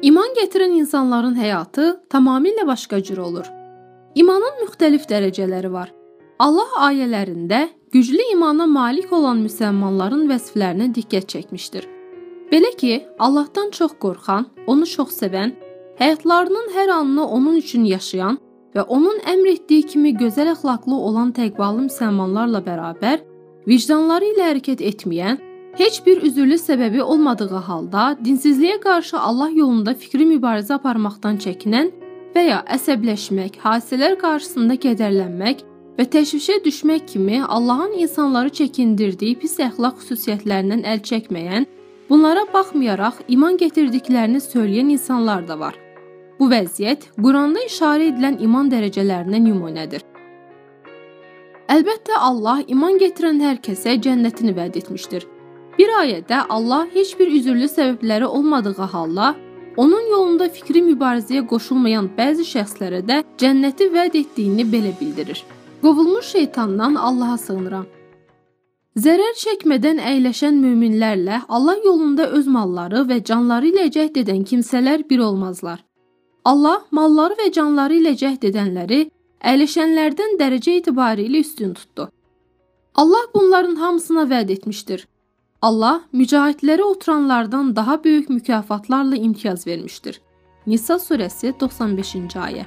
İman getirən insanların həyatı tamamilə başqa cür olur. İmanın müxtəlif dərəcələri var. Allah ayələrində güclü imana malik olan müsəlmanların vəsflərinə diqqət çəkmişdir. Belə ki, Allahdan çox qorxan, onu çox sevən, həyatlarının hər anını onun üçün yaşayan və onun əmr etdiyi kimi gözəl əxlaqlı olan təqvalı müsəlmanlarla bərabər, vicdanları ilə hərəkət etməyən, heç bir üzürlü səbəbi olmadığı halda dinsizliyə qarşı Allah yolunda fikri mübarizə aparmaqdan çəkinən və ya əsəbləşmək, hadisələr qarşısında kədərlənmək və təşvişə düşmək kimi Allahın insanları çəkindirdiyi pis əxlaq xüsusiyyətlərindən əl çəkməyən, bunlara baxmayaraq iman getirdiklərini söyləyən insanlar da var. Bu vəziyyət Quranda işarə edilən iman dərəcələrinə nümunədir. Əlbəttə Allah iman getirən hər kəsə cənnətini vəd etmişdir. Bir ayədə Allah heç bir üzürlü səbəbləri olmadığı halda onun yolunda fikri mübarizəyə qoşulmayan bəzi şəxslərə də cənnəti vəd etdiyini belə bildirir. Qovulmuş şeytandan Allaha sığınıram. Zərər çəkmədən əyləşən möminlərlə Allah yolunda öz malları və canları ilə cəhd edən kimsələr bir olmazlar. Allah malları və canları ilə cəhd edənləri əyləşənlərdən dərəcə etibarilə üstün tutdu. Allah bunların hamısına vəd etmişdir. Allah mücahidlərə oturanlardan daha böyük mükafatlarla imtiyaz vermişdir. Nisa surəsi 95-ci ayə.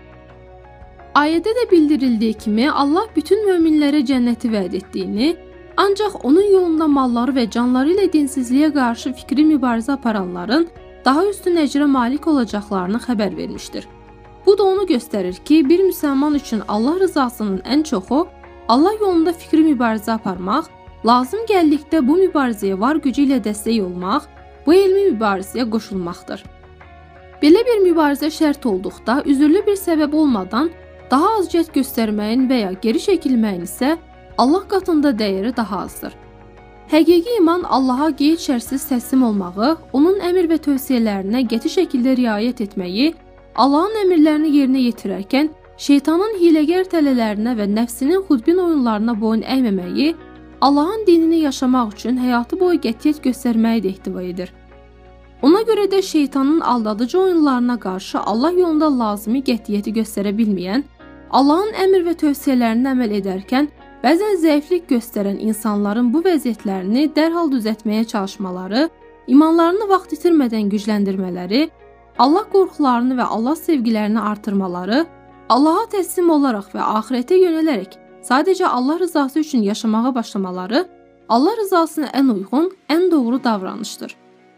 Ayədə də bildirildiyi kimi Allah bütün möminlərə cənnəti vəd etdiyini, ancaq onun yolunda malları və canları ilə dinsizliyə qarşı fikri mübarizə aparanların daha üstün əcrə malik olacaqlarını xəbər vermişdir. Bu da onu göstərir ki, bir müsəlman üçün Allah rızasının ən çoxu Allah yolunda fikri mübarizə aparmaq, lazım gəldikdə bu mübarizəyə var gücü ilə dəstək olmaq, bu elmi mübarizəyə qoşulmaqdır. Belə bir mübarizə şərt olduqda, üzürlü bir səbəb olmadan daha az cəhd göstərməyin və ya geri çəkilməyin isə Allah qatında dəyəri daha azdır. Həqiqi iman Allaha qeyd-şərtsiz təslim olmağı, onun əmr və tövsiyələrinə qəti şəkildə riayət etməyi, Allahın əmrlərini yerinə yetirərkən şeytanın hiləgər tələlərinə və nəfsinin xudbin oyunlarına boyun əyməməyi, Allahın dinini yaşamaq üçün həyatı boyu qətiyyət göstərməyi də ehtiva edir. Ona görə də şeytanın aldadıcı oyunlarına qarşı Allah yolunda lazımi qətiyyəti göstərə bilməyən, Allahın əmr və tövsiyələrinə əməl edərkən bəzən zəiflik göstərən insanların bu vəziyyətlərini dərhal düzəltməyə çalışmaları, imanlarını vaxt itirmədən gücləndirmələri, Allah qorxularını və Allah sevgilərini artırmaları, Allaha təslim olaraq və axirətə yönələrək sadəcə Allah rızası üçün yaşamağa başlamaları Allah rızasına ən uyğun, ən doğru davranışdır.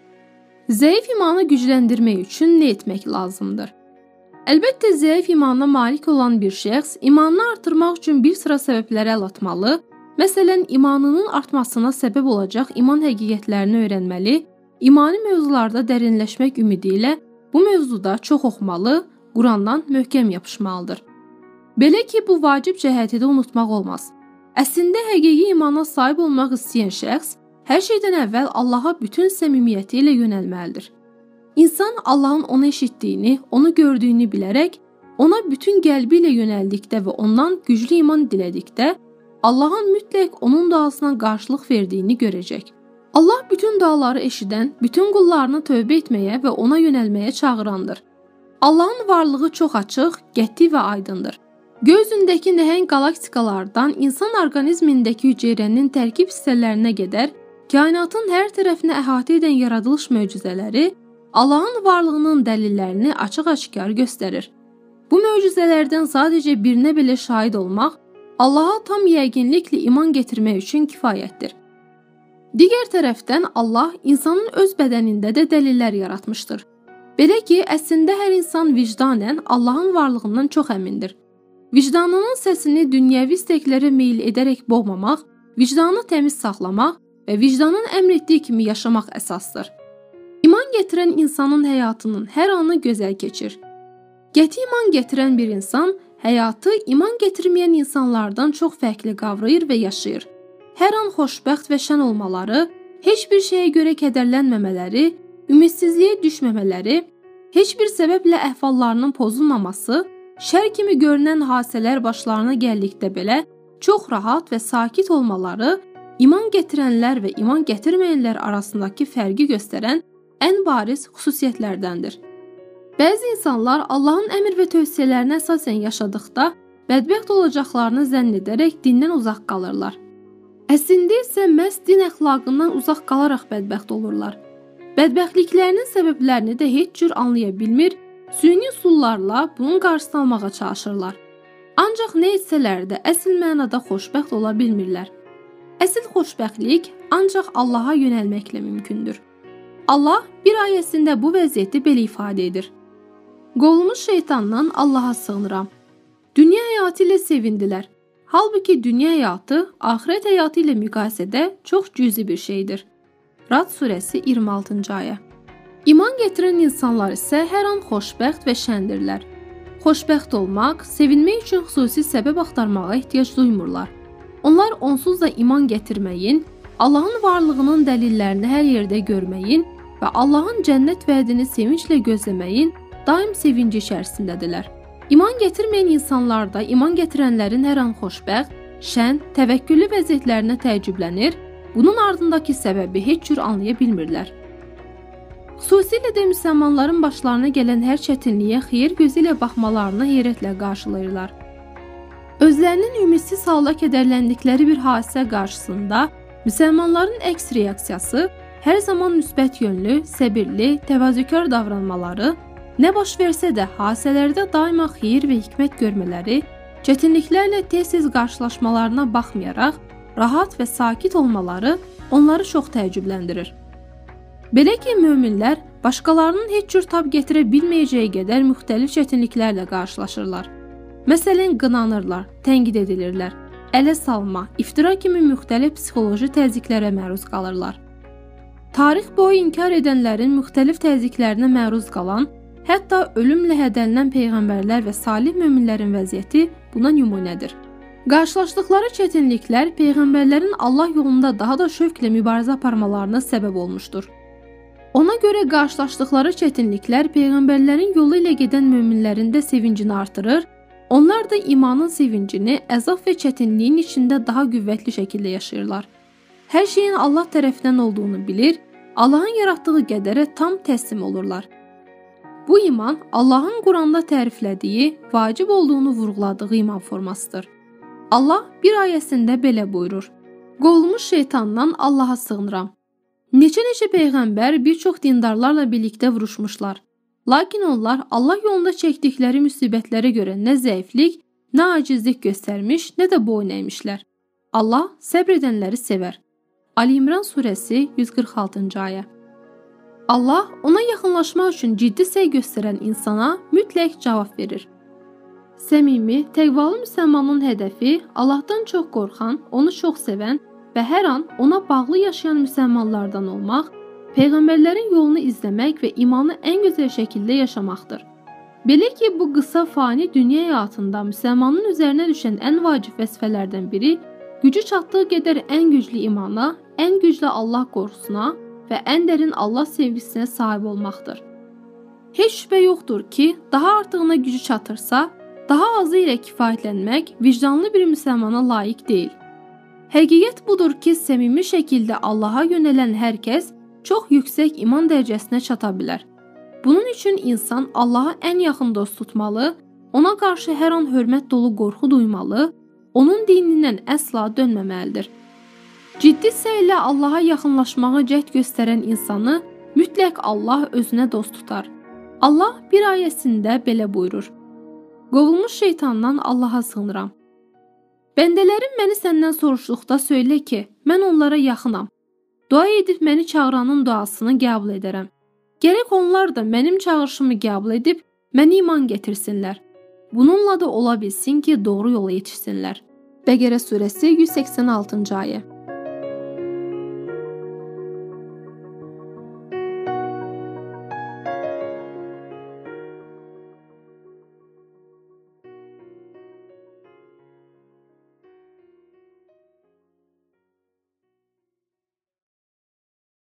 Zəif imanı gücləndirmək üçün nə etmək lazımdır? Əlbəttə, zəif imana malik olan bir şəxs imanını artırmaq üçün bir sıra səbəblərə əl atmalı, məsələn, imanının artmasına səbəb olacaq iman həqiqətlərini öyrənməli, imani mövzularda dərinləşmək ümidi ilə bu mövzuda çox oxumalı, Qurandan möhkəm yapışmalıdır. Belə ki, bu vacib cəhəti də unutmaq olmaz. Əslində, həqiqi imana sahib olmaq istəyən şəxs hər şeydən əvvəl Allaha bütün səmimiyyəti ilə yönəlməlidir. İnsan Allahın onu eşitdiyini, onu gördüyünü bilərək, ona bütün qəlbi ilə yönəldikdə və ondan güclü iman dilədikdə, Allahın mütləq onun duasına qarşılıq verdiyini görəcək. Allah bütün duaları eşidən, bütün qullarını tövbə etməyə və ona yönəlməyə çağırandır. Allahın varlığı çox açıq, qəti və aydındır. Göy üzündəki nəhəng galaktikalardan insan orqanizmindəki hüceyrənin tərkib hissələrinə qədər, kainatın hər tərəfini əhatə edən yaradılış möcüzələri Allahın varlığının dəlillərini açıq-aşkar göstərir. Bu möcüzələrdən sadəcə birinə belə şahid olmaq, Allaha tam yəqinliklə iman getirmək üçün kifayətdir. Digər tərəfdən Allah insanın öz bədənində də dəlillər yaratmışdır. Belə ki, əslində hər insan vicdanən Allahın varlığından çox əmindir. Vicdanının səsini dünyəvi istəklərə meyil edərək boğmamaq, vicdanı təmiz saxlamaq və vicdanın əmr etdiyi kimi yaşamaq əsasdır. İman getirən insanın həyatının hər anı gözəl keçir. Qəti iman getirən bir insan həyatı iman getirməyən insanlardan çox fərqli qavrayır və yaşayır. Hər an xoşbəxt və şən olmaları, heç bir şeyə görə kədərlənməmələri, ümidsizliyə düşməmələri, heç bir səbəblə əhvallarının pozulmaması, şər kimi görünən hadisələr başlarına gəldikdə belə çox rahat və sakit olmaları, iman getirənlər və iman gətirməyənlər arasındakı fərqi göstərən ən bariz xüsusiyyətlərdəndir. Bəzi insanlar Allahın əmr və tövsiyələrinə əsasən yaşadıqda bədbəxt olacaqlarını zənn edərək dindən uzaq qalırlar. Əslində isə məhz din əxlaqından uzaq qalaraq bədbəxt olurlar. Bədbəxtliklərinin səbəblərini də heç cür anlaya bilmir, süni üsullarla bunun qarşısını almağa çalışırlar. Ancaq nə etsələr də əsl mənada xoşbəxt ola bilmirlər. Əsl xoşbəxtlik ancaq Allaha yönəlməklə mümkündür. Allah bir ayəsində bu vəziyyəti belə ifadə edir. Qovulmuş şeytandan Allaha sığınıram. Dünya həyatı ilə sevindilər. Halbuki dünya həyatı axirət həyatı ilə müqayisədə çox cüzi bir şeydir. Rad surəsi 26-cı ayə. İman gətirən insanlar isə hər an xoşbəxt və şəndirlər. Xoşbəxt olmaq, sevinmək üçün xüsusi səbəb axtarmağa ehtiyac duymurlar. Onlar onsuz da iman gətirməyin, Allahın varlığının dəlillərini hər yerdə görməyin və Allahın cənnət vədini sevinclə gözləməyin daim sevinci içərisindədirlər. İman gətirməyən insanlar da iman gətirənlərin hər an xoşbəxt, şən, təvəkküllü vəziyyətlərinə təəccüblənir, bunun ardındakı səbəbi heç cür anlaya bilmirlər. Xüsusilə də müsəlmanların başlarına gələn hər çətinliyə xeyir gözü ilə baxmalarını heyrətlə qarşılayırlar. Özlərinin ümidsiz halda kədərləndikləri bir hadisə qarşısında müsəlmanların əks reaksiyası hər zaman müsbət yönlü, səbirli, təvazökar davranmaları, nə baş versə də hadisələrdə daima xeyir və hikmət görmələri, çətinliklərlə tez-tez qarşılaşmalarına baxmayaraq, rahat və sakit olmaları onları çox təəccübləndirir. Belə ki, möminlər başqalarının heç cür tab gətirə bilməyəcəyi qədər müxtəlif çətinliklərlə qarşılaşırlar. Məsələn, qınanırlar, tənqid edilirlər, ələ salma, iftira kimi müxtəlif psixoloji təzyiqlərə məruz qalırlar. Tarix boyu inkar edənlərin müxtəlif təzyiqlərinə məruz qalan, hətta ölümlə hədələnən peyğəmbərlər və salih möminlərin vəziyyəti buna nümunədir. Qarşılaşdıqları çətinliklər peyğəmbərlərin Allah yolunda daha da şövqlə mübarizə aparmalarına səbəb olmuşdur. Ona görə qarşılaşdıqları çətinliklər peyğəmbərlərin yolu ilə gedən möminlərin də sevincini artırır, onlar da imanın sevincini əzab və çətinliyin içində daha qüvvətli şəkildə yaşayırlar. Hər şeyin Allah tərəfindən olduğunu bilir, Allahın yaratdığı qədərə tam təslim olurlar. Bu iman Allahın Quranda təriflədiyi, vacib olduğunu vurğuladığı iman formasıdır. Allah bir ayəsində belə buyurur: Qovulmuş şeytandan Allaha sığınıram. Neçə peyğəmbər bir çox dindarlarla birlikdə vuruşmuşlar. Lakin onlar Allah yolunda çəkdikləri müsibətlərə görə nə zəiflik, nə acizlik göstərmiş, nə də boyun əymişlər. Allah səbr edənləri sevər. Ali İmran surəsi 146-cı ayə. Allah ona yaxınlaşmaq üçün ciddi səy göstərən insana mütləq cavab verir. Səmimi, təqvalı müsəlmanın hədəfi Allahdan çox qorxan, onu çox sevən və hər an ona bağlı yaşayan müsəlmanlardan olmaq, peyğəmbərlərin yolunu izləmək və imanı ən gözəl şəkildə yaşamaqdır. Belə ki, bu qısa fani dünya həyatında müsəlmanın üzərinə düşən ən vacib vəzifələrdən biri gücü çatdığı qədər ən güclü imana, ən güclü Allah qorxusuna və ən dərin Allah sevgisinə sahib olmaqdır. Heç şübhə yoxdur ki, daha artığına gücü çatırsa, daha azı ilə kifayətlənmək vicdanlı bir müsəlmana layiq deyil. Həqiqət budur ki, səmimi şəkildə Allaha yönələn hər kəs çox yüksək iman dərəcəsinə çata bilər. Bunun üçün insan Allaha ən yaxın dost tutmalı, ona qarşı hər an hörmət dolu qorxu duymalı, onun dinindən əsla dönməməlidir. Ciddi səylə Allaha yaxınlaşmağa cəhd göstərən insanı mütləq Allah özünə dost tutar. Allah bir ayəsində belə buyurur: Qovulmuş şeytandan Allaha sığınıram. Bəndələrim məni səndən soruşduqda söylə ki, mən onlara yaxınam. Dua edib məni çağıranın duasını qəbul edərəm. Gərək onlar da mənim çağırışımı qəbul edib mənə iman gətirsinlər. Bununla da ola bilsin ki, doğru yola yetişsinlər. Bəqərə surəsi 186-cı ayə.